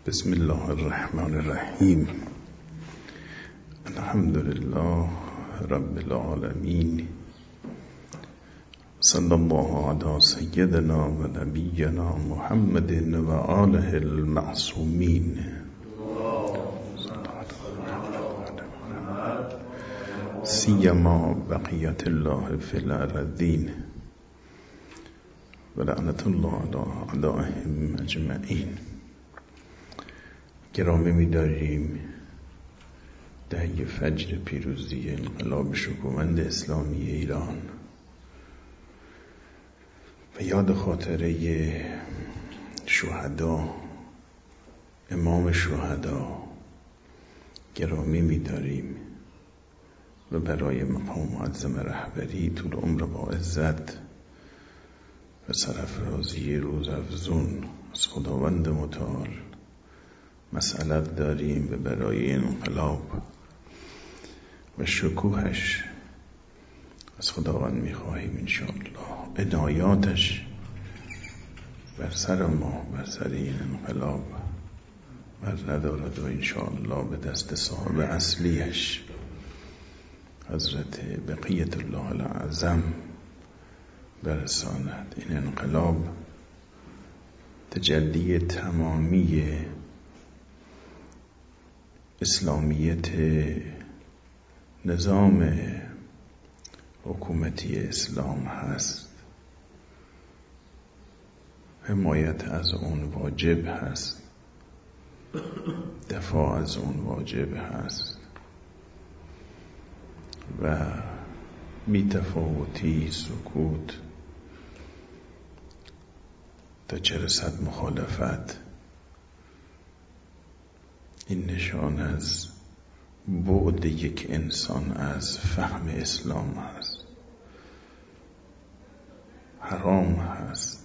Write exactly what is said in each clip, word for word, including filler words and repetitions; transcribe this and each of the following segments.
بسم الله الرحمن الرحیم. الحمد لله رب العالمین. صلی الله علی سیدنا و نبینا محمد و آله المعصومین. سیما بقیت الله فی الارضین و لعنت الله علی اعدائهم اجمعین. گرامی می‌داریم دهه فجر پیروزی انقلاب شکوهمند اسلامی ایران و یاد خاطره شهدا، امام شهدا گرامی می‌داریم و برای مقام معظم رهبری طول عمر با عزت و سرافرازی روز افزون از خداوند متعال مسئلت داریم و برای انقلاب و شکوهش از خداوند میخواهیم انشاءالله عنایاتش بر سر ما، بر سر این انقلاب بر ندارد و انشاءالله به دست صاحب اصلیش حضرت بقیت الله الاعظم برساند. این انقلاب تجلی تمامی اسلامیت نظام حکومتی اسلام هست. حمایت از اون واجب هست، دفاع از اون واجب هست و بی‌تفاوتی، سکوت تا چه رسد مخالفت، این نشان از بعد یک انسان از فهم اسلام هست. حرام هست،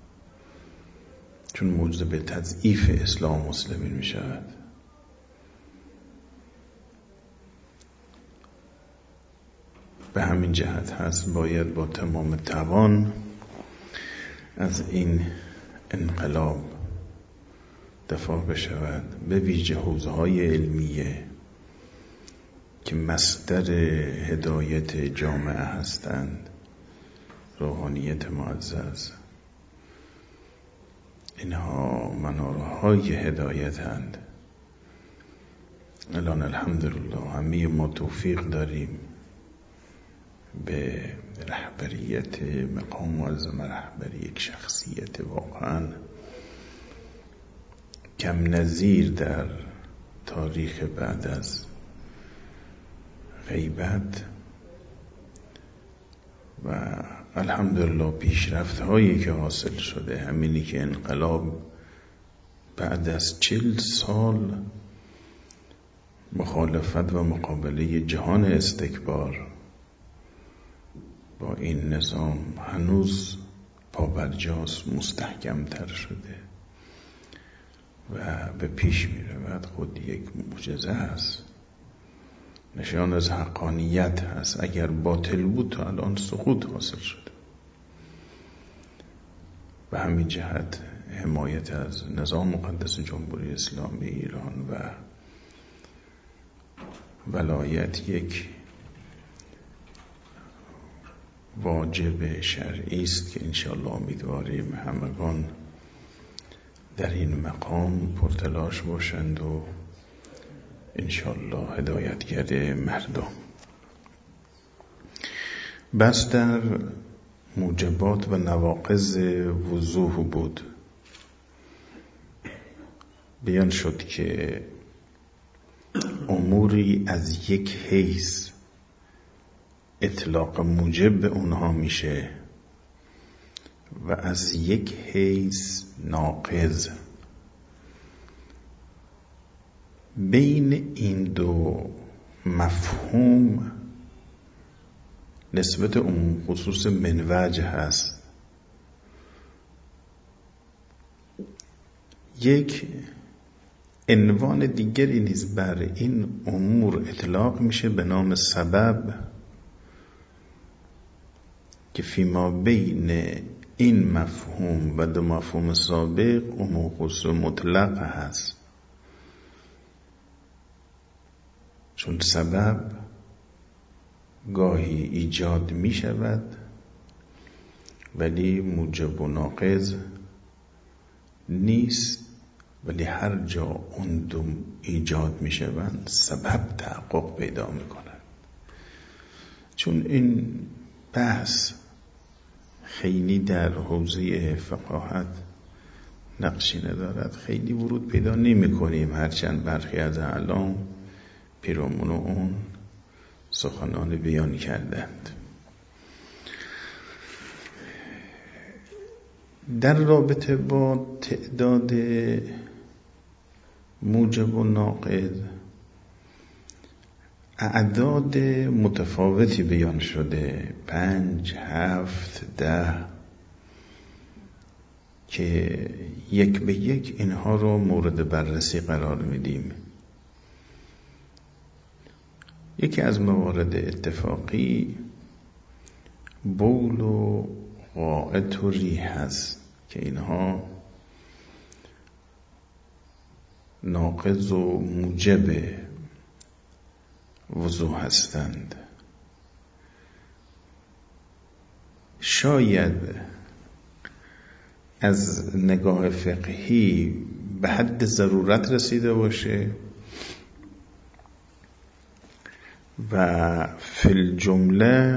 چون موجب تضعیف اسلام مسلمین می شود. به همین جهت هست باید با تمام توان از این انقلاب دفاع بشود، به ویژه حوزه‌های علمیه که مصدر هدایت جامعه هستند، روحانیت معزز. اینها منارهای هدایتند. الان الحمدلله همه ما توفیق داریم به رهبریت مقام معظم رهبری، یک شخصیت واقعا کم نظیر در تاریخ بعد از غیبت و الحمدلله پیشرفت هایی که حاصل شده. همینی که انقلاب بعد از چل سال مخالفت و مقابله جهان استکبار با این نظام هنوز پابرجاست، مستحکم تر شده و به پیش می رود. خود یک معجزه هست، نشان از حقانیت هست. اگر باطل بود تا الان سقوط حاصل شده. به همین جهت حمایت از نظام مقدس جمهوری اسلامی ایران و ولایت یک واجب شرعی است که انشاءالله امیدواریم همگان در این مقام پرتلاش باشند و انشاءالله هدایتگر مردم. بس در موجبات و نواقض وضوح بود. بیان شد که اموری از یک حیث اطلاق موجب به اونها میشه و از یک حیث ناقض. بین این دو مفهوم نسبت عموم خصوص منوج هست. یک عنوان دیگری نیز بر این امور اطلاق میشه به نام سبب که فیما بین این مفهوم و دو مفهوم سابق عموم خصوص مطلق هست. چون سبب گاهی ایجاد می شود ولی موجب و ناقض نیست، ولی هر جا اون دو ایجاد می شوند سبب تحقق پیدا می کند. چون این بحث خیلی در حوزه فقاهت نقشی ندارد، خیلی ورود پیدا نمی کنیم، هرچند برخی از اعلام پیرامون اون سخنان بیان کردند. در رابطه با تعداد موجب و ناقض اعداد متفاوتی بیان شده، پنج، هفت، ده، که یک به یک اینها رو مورد بررسی قرار میدیم. یکی از موارد اتفاقی بول و غائط و ریح هست که اینها ناقض و موجب وضو هستند. شاید از نگاه فقهی به حد ضرورت رسیده باشه و فی الجمله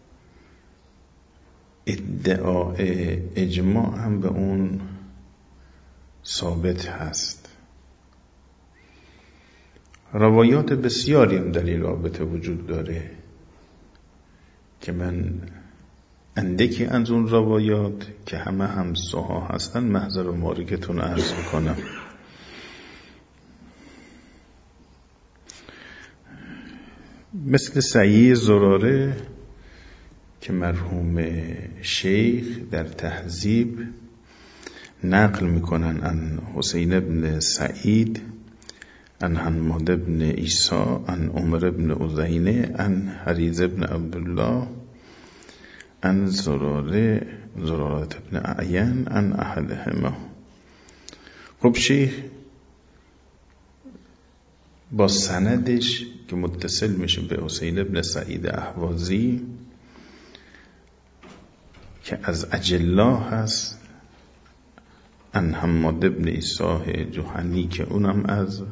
ادعای اجماع هم به اون ثابت هست. روایات بسیاری هم در این رابطه وجود داره که من اندکی از اون روایات که همه هم صحاح هستن محضر و مارکتون عرض میکنم. مثل سعی زراره که مرحوم شیخ در تهذیب نقل میکنن عن حسین بن سعید عن حماد بن عیسی عن عمر بن عزینه عن حریز بن عبدالله عن زراره زرارت بن اعین عن احدهما. خب شیخ با سندش که متصل میشه به حسین بن سعید اهوازی که از اجلا هست، عن حماد بن عیسی جهنی که اونم از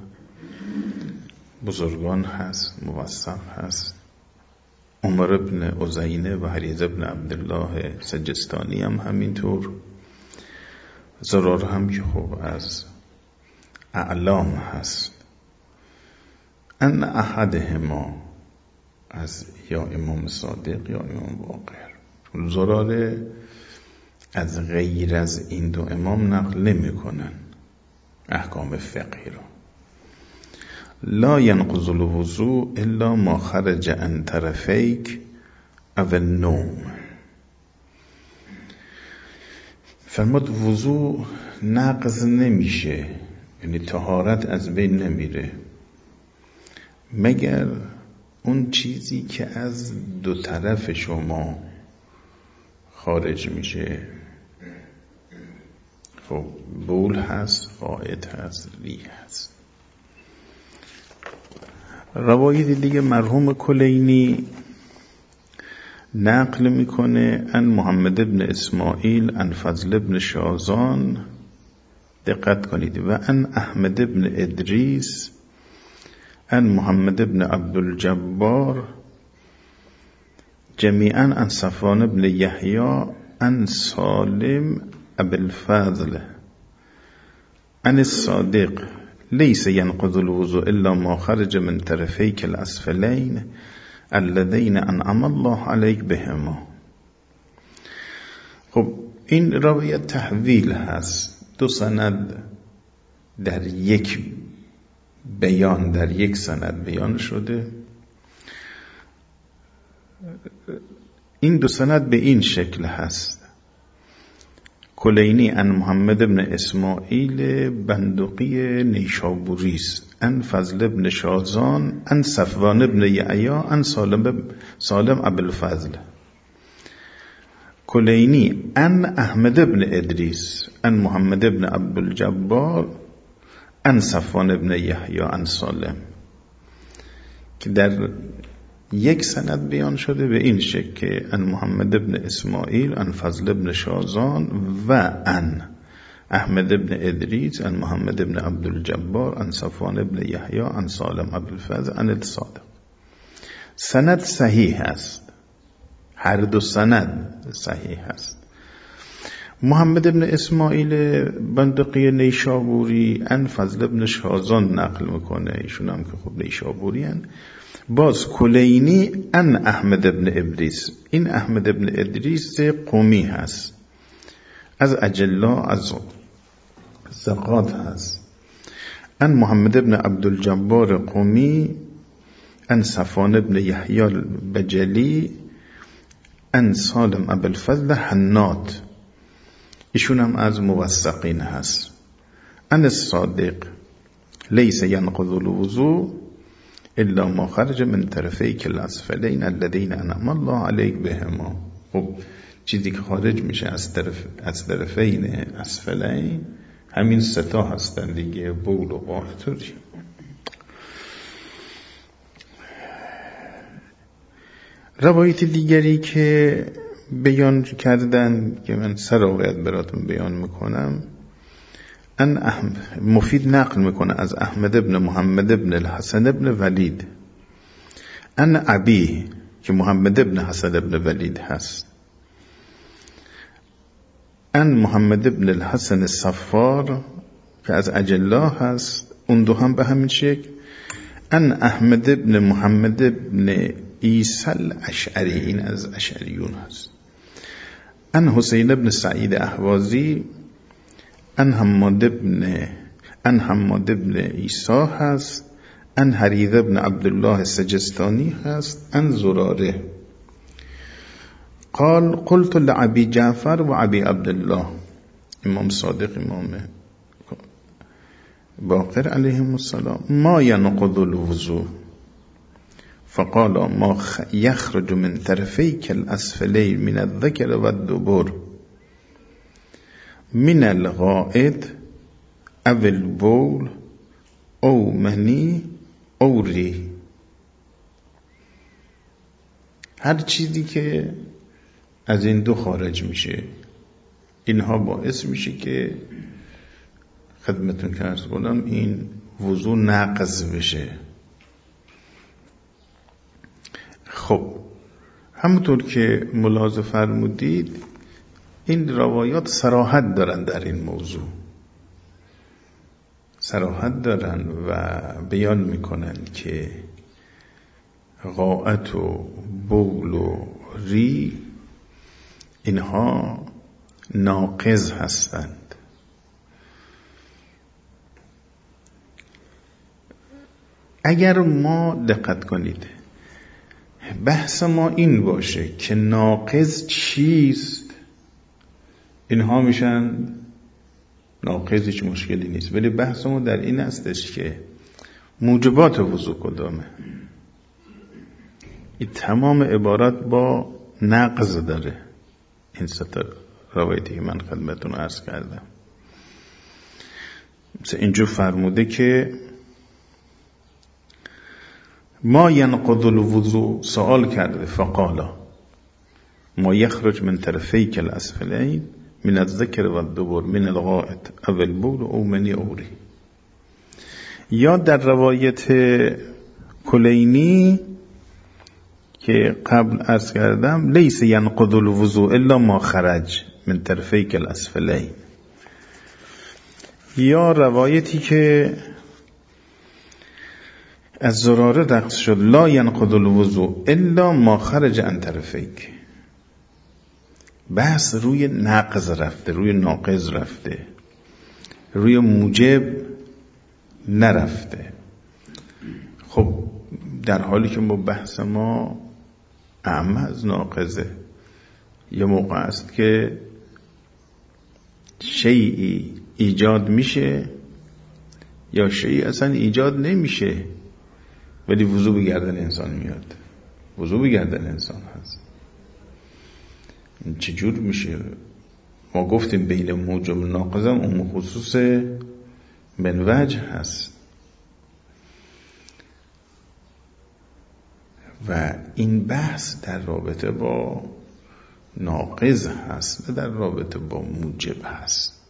بزرگان هست، موثق هست، عمر بن عزینه و حریز بن عبدالله سجستانی هم همینطور، زرار هم که خب از اعلام هست، ان احدهما از یا امام صادق یا امام باقر. زراره از غیر از این دو امام نقل نمی کنن احکام فقهی رو. لا ينقض الوضوء الا ما خرج عن طرفیک او النوم. فرمود وضوء نقض نمیشه، یعنی طهارت از بین نمیره مگر اون چیزی که از دو طرف شما خارج میشه. خب بول هست، غائط هست، ریح هست. روایت دیگه مرحوم کلینی نقل میکنه عن محمد بن اسماعیل عن فضل بن شازان، دقت کنید، و عن احمد بن ادریس عن محمد بن عبدالجبار جمیعا عن صفوان بن یحیی عن سالم ابی الفضل عن الصادق لیس ینقض الوضوء الا ما خرج من طرفیک الاسفلین اللذین انعم الله علیک بهما. خب این روایت تحویل هست، دو سند در یک بیان، در یک سند بیان شده. این دو سند به این شکل هست: کلینی عن محمد بن اسماعیل بندقی نیشابوری است، عن فضل بن شازان عن صفوان بن یحیی عن سالم سالم ابی الفضل. کلینی عن احمد بن ادریس عن محمد بن عبدالجبار عن صفوان بن یحیی عن سالم. که در یک سند بیان شده به این شکل که ان محمد ابن اسماعیل، ان فضل ابن شازان و ان احمد ابن ادریس، ان محمد ابن عبدالجبار، ان صفوان ابن یحیی، ان سالم ابوالفضل، ان الصادق. سند صحیح است، هر دو سند صحیح است. محمد ابن اسماعیل بندقی نیشابوری ان فضل ابن شازان نقل میکنه، ایشون هم که خب نیشابوری هن. باز کلینی ان احمد ابن ادریس، این احمد ابن ادریس قومی هست، از اجلا، از زقات هست. ان محمد ابن عبدالجبار قومی، ان صفوان ابن یحیی البجلی، ان سالم ابوالفضل حنات، ایشون هم از موثقین هست. ان الصادق لیس ینقض الوضوء الا ما خرج من طرفیک الاسفلین الذین انعم الله علیک بهما. خب چیزی که خارج میشه از طرف از طرفین اسفلین همین ستا هستن دیگه، بول و قاطر. روایت دیگری که بیان کردن که من سراغت براتون بیان میکنم، ان احمد مفید نقل میکنه از احمد ابن محمد ابن الحسن ابن ولید، ان ابی که محمد ابن حسن ابن ولید هست، ان محمد ابن الحسن الصفار که از اجلا هست، اون دو هم به همین شکل. ان احمد ابن محمد ابن عیسی الاشعری، این از اشعریون هست. ان حسین ابن سعید احوازی، ان حماد ابن ان حماد ابن عیسی هست، ان حریث ابن عبدالله سجستانی هست، ان زراره. قال قلت لعبی جعفر و عبی عبدالله، امام صادق امام باقر علیهم السلام، ما ینقض الوضوء؟ فقال ما یخرج من طرفیک الاسفلین من الذکر و الدبر من الغائط او البول او منی او ری. هر چیزی که از این دو خارج میشه اینها باعث میشه که خدمتون که عرض کنم این وضو ناقض بشه. خب همونطور که ملاحظه فرمودید این روایات صراحت دارن، در این موضوع صراحت دارن و بیان میکنن که غائط و بول و ری اینها ناقض هستند. اگر ما دقت کنید بحث ما این باشه که ناقض چیست، اینها میشن ناقض، هیچ مشکلی نیست. ولی بحث ما در این هستش که موجبات وضو کدامه. این تمام عبارت با نقض داره، این ستا روایتی که من خدمتون عرض کردم. مثل اینجور فرموده که ما ینقض الوضوء، سوال کرده فقالا ما یخرج من طرفیک الاسفلین من الذکر و الدبر من الغائط او البول او منی اوری. یا در روایت کلینی که قبل عرض کردم لیس ینقض الوضوء الا ما خرج من طرفیک الاسفلین. یا روایتی که از زراره رقص شد لا ینقض الوضوء الا ما خرج عن طرفیک. بحث روی نقض رفته، روی ناقض رفته، روی موجب نرفته. خب در حالی که ما بحث ما اعم از ناقضه، یه موقع است که شیئی ایجاد میشه یا شیئی اصلا ایجاد نمیشه ولی وضو به گردن انسان میاد، وضو به گردن انسان هست. این چجور میشه؟ ما گفتیم بین موجب و ناقضم اون خصوص من وجه هست. و این بحث در رابطه با ناقض هست و در رابطه با موجب هست.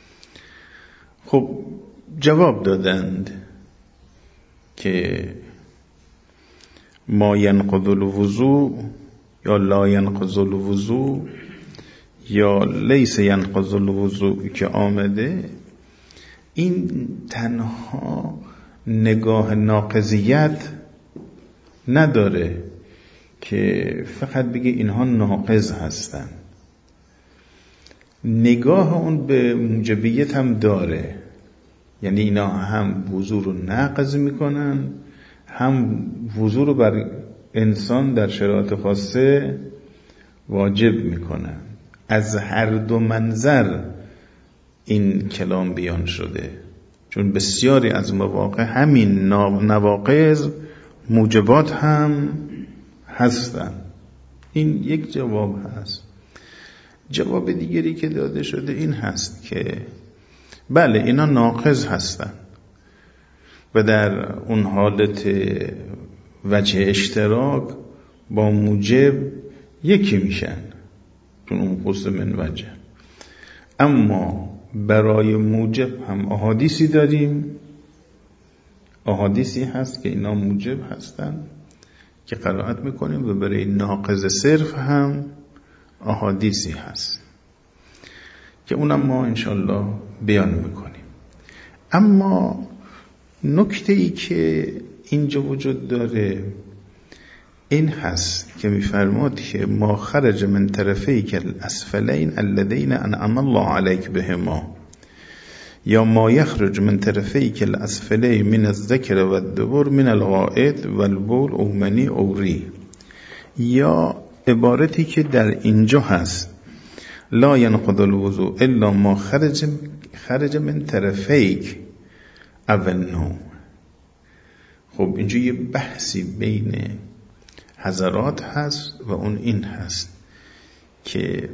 خب جواب دادند که ما ینقض الوضوء یا لا ینقض الوضوء یا لیس ینقض الوضوء که آمده، این تنها نگاه ناقضیت نداره که فقط بگه اینها ناقض هستن، نگاه اون به موجبیت هم داره، یعنی اینا هم وضو رو نقض میکنن، هم وضو رو بر انسان در شرایط خاصه واجب میکنن. از هر دو منظر این کلام بیان شده، چون بسیاری از مواقع همین نواقض موجبات هم هستن. این یک جواب هست. جواب دیگری که داده شده این هست که بله اینا ناقض هستن و در اون حالت وجه اشتراک با موجب یکی میشن، چون اون قصد من وجه. اما برای موجب هم احادیثی داریم، احادیثی هست که اینا موجب هستن که قرائت میکنیم، و برای ناقض صرف هم احادیثی هست که اونم ما انشالله بیان میکنیم. اما نکته ای که اینجا وجود داره این هست که میفرماد که ما خرج من طرفیک الاسفلین الذین انعم الله علیک بهما، یا ما یخرج من طرفیک الاسفلین من الذکر و الدبر من الغائط و البول او منی او ری، یا عبارتی که در اینجا هست لا ینقض الوضوء الا ما خرج خرج من طرفیک او النوم. خب اینجا یه بحثی بین حضرات هست و اون این هست که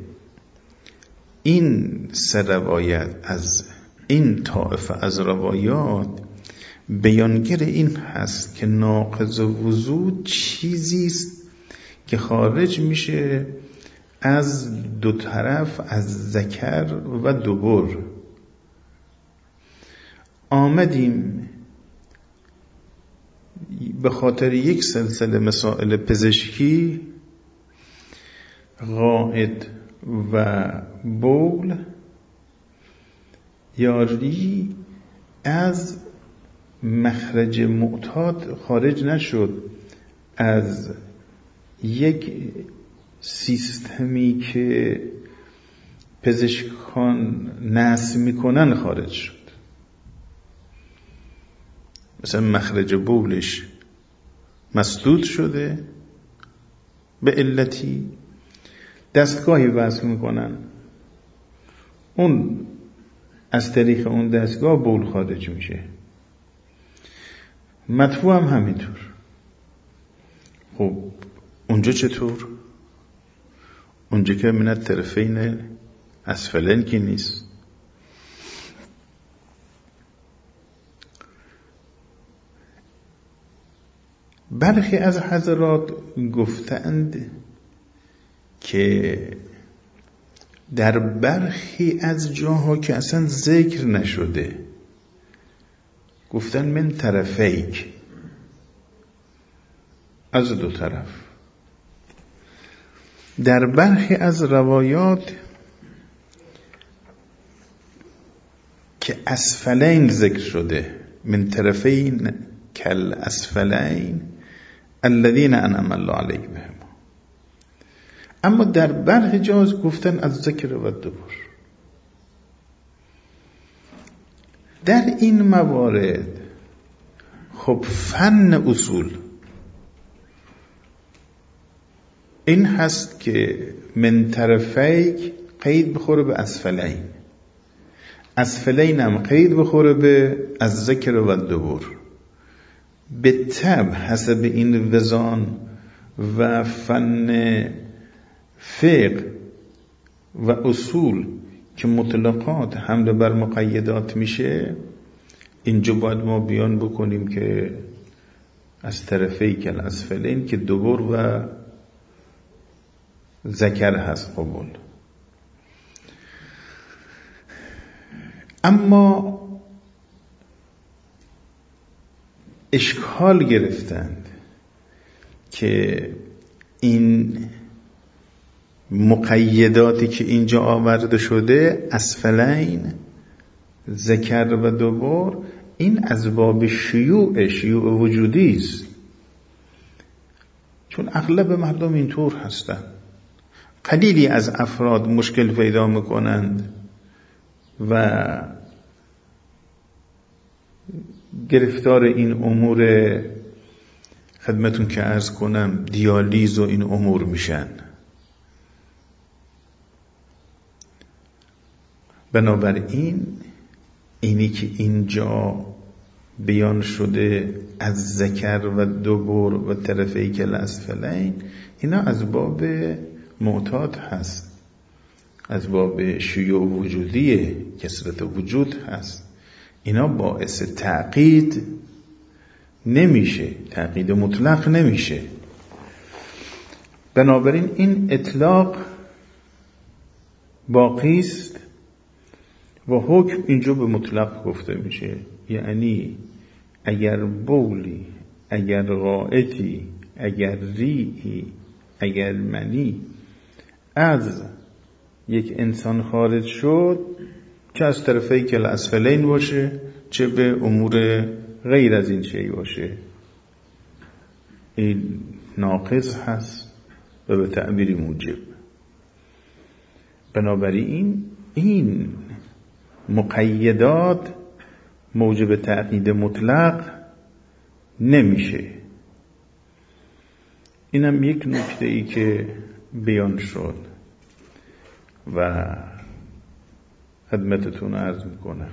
این سه روایت از این طائفه از روایات بیانگر این هست که ناقض وضو چیزی است که خارج میشه از دو طرف، از ذکر و دبر. آمدیم به خاطر یک سلسله مسائل پزشکی غائط و بول یا ری از مخرج معتاد خارج نشد، از یک سیستمی که پزشکان نصب میکنن خارج شد. مثلا مخرج بولش مسدود شده به علتی، دستگاهی وصل میکنن، اون از طریق اون دستگاه بول خارج میشه. مدفوع هم همینطور. خب اونجا چطور؟ اونجا که من الطرفین اسفلین که نیست. برخی از حضرات گفتند که در برخی از جاها که اصلا ذکر نشده گفتن من طرفیک، از دو طرف. در برخی از روایات که اسفلین ذکر شده، من طرفین کل اسفلین الذین انعم الله علیهم بهم. اما در برخی جاز گفتن از ذکر و دبر. در این موارد خب فن اصول این هست که من طرفیک قید بخوره به اسفلین، اسفلین هم قید بخوره به از ذکر و دبر. به طبع حسب این وزان و فن فقه و اصول که مطلقات حمل بر مقیدات میشه، اینجا باید ما بیان بکنیم که از طرفیک الاسفلین که دبر و ذکر هست قبول. اما اشکال گرفتند که این مقیداتی که اینجا آورده شده، اسفلین، ذکر و دبر، این از باب شیوع شیوع وجودی است، چون اغلب مردم اینطور هستند. قلیلی از افراد مشکل پیدا میکنند و گرفتار این امور خدمتون که عرض کنم دیالیز و این امور میشن. بنابراین اینی که اینجا بیان شده از ذکر و دبر و طرفیک الاسفلین، اینا از باب معتاد هست، از باب شیوع وجودی، کثرت وجود هست. اینا باعث تعقید نمیشه، تعقید مطلق نمیشه. بنابراین این اطلاق باقی است و حکم اینجا به مطلق گفته میشه. یعنی اگر بولی، اگر غائطی، اگر ریحی، اگر منی از یک انسان خارج شد، چه از طرفیک الاسفلین باشه، چه به امور غیر از این شی باشه، این ناقض هست و به تعبیر موجب. بنابراین این مقیدات موجب تعقید مطلق نمیشه. اینم یک نکته ای که بیان شد و خدمتتون عرض میکنم.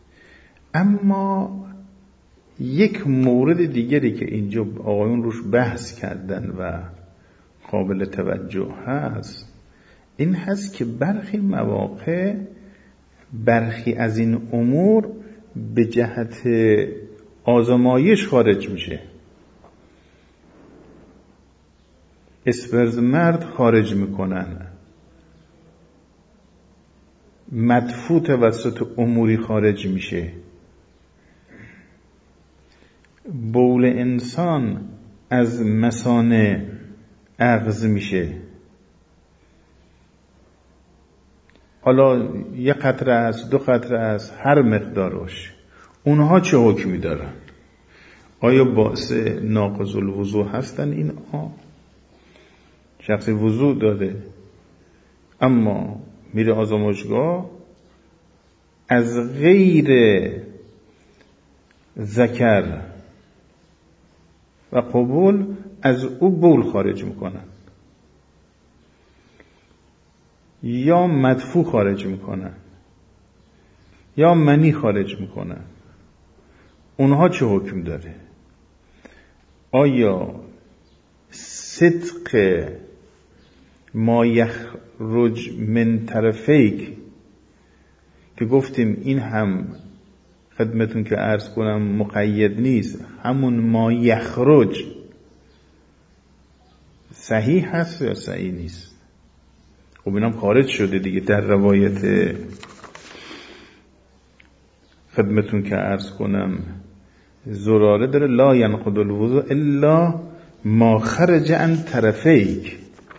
اما یک مورد دیگری که اینجا آقایون روش بحث کردن و قابل توجه هست، این هست که برخی مواقع برخی از این امور به جهت آزمایش خارج میشه. اسپرز مرد خارج میکنن، مدفوع توسط اموری خارج میشه، بول انسان از مثانه اغز میشه. حالا یک قطره است، دو قطره است، هر مقدارش، اونها چه حکمی دارن؟ آیا باعث ناقض الوضوء هستن؟ این آه شخص وضوء داده اما میره آزمایشگاه، از غیر ذکر و قبول از او بول خارج میکنن یا مدفوع خارج میکنن یا منی خارج میکنن. اونها چه حکم داره؟ آیا صدق ما یخرج من طرفیک که گفتیم این هم خدمتون که عرض کنم مقید نیست، همون ما یخرج صحیح هست یا صحیح نیست؟ خب اینم خارج شده دیگه در روایت خدمتون که عرض کنم زراره داره لا ینقض الوضوء الا ما خرج عن طرفیک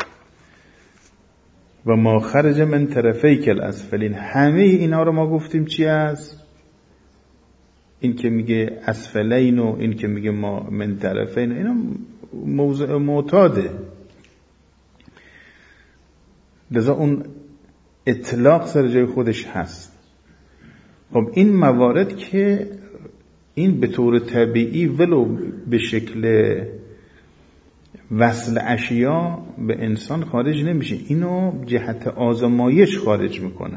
و ما خرج من طرفیک الاسفلین. همه اینا رو ما گفتیم چی هست؟ این که میگه اسفلین و این که میگه ما من طرفین، اینا موضوع معتاده، لذا اون اطلاق سر جای خودش هست. خب این موارد که این به طور طبیعی ولو به شکل وصل اشیا به انسان خارج نمیشه، اینو جهت آزمایش خارج میکنن.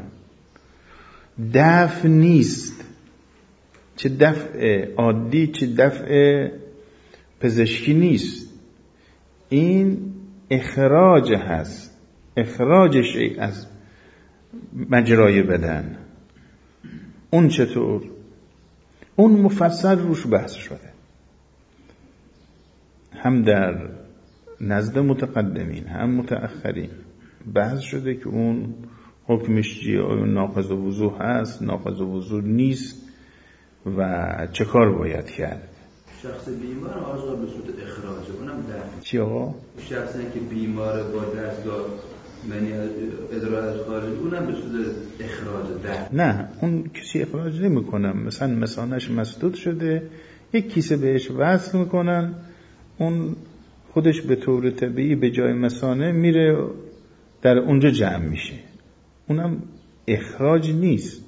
دفع نیست، چه دفع عادی چه دفع پزشکی نیست، این اخراج هست، اخراج شیء از مجرای بدن. اون چطور؟ اون مفصل روش بحث شده. هم در نزد متقدمین هم متأخرین بحث شده که اون حکمش چیه، آیا ناقض وضو هست، ناقض وضو نیست و چه کار باید کرد. شخص بیمار آزار به صورت اخراجه، اونم دفع. چی آقا؟ شخصی که بیماره با دستگاه منی ادرار از خارج، اونم به صورت اخراج دفع. نه، اون کسی اخراج نمی کنن. مثلا مثانش مسدود شده، یک کیسه بهش وصل میکنن، اون خودش به طور طبیعی به جای مثانه میره در اونجا جمع میشه، اونم اخراج نیست،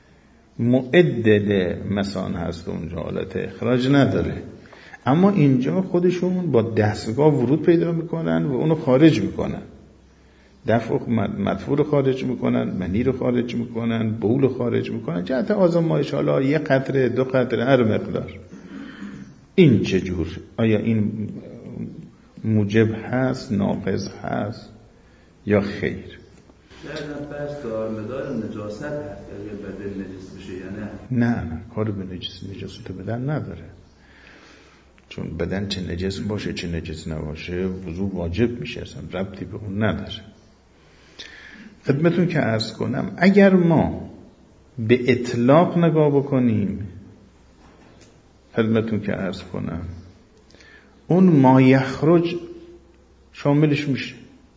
معدل مثانه هست اونجا، حالت اخراج نداره. اما اینجا خودشون با دستگاه ورود پیدا میکنن و اونو خارج میکنن، دفع مدفوع رو خارج میکنن، منی رو خارج میکنن، بول رو خارج میکنن، جهت آزمایش، حالا یه قطره دو قطره هر مقدار. این چجور؟ آیا این موجب هست، ناقض هست یا خیر؟ شاید بس دار مدار نجاست هست اگر بدن نجس بشه یا نه؟ نه نه، کار به نجس نجاست بدن نداره، چون بدن چه نجس باشه چه نجس نباشه وضو واجب میشه، اصلا ربطی به اون نداره. خدمتون که عرض کنم اگر ما به اطلاق نگاه بکنیم، خدمتون که عرض کنم اون ما یخرج شاملش میشه.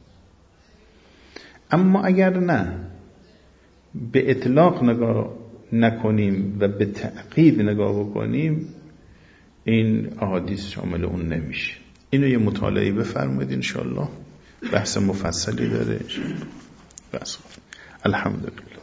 اما اگر نه به اطلاق نگاه نکنیم و به تعقید نگاه بکنیم، این احادیث شامل اون نمیشه. اینو یه مطالعه بفرمایید انشالله، بحث مفصلی داره. بس الحمدلله.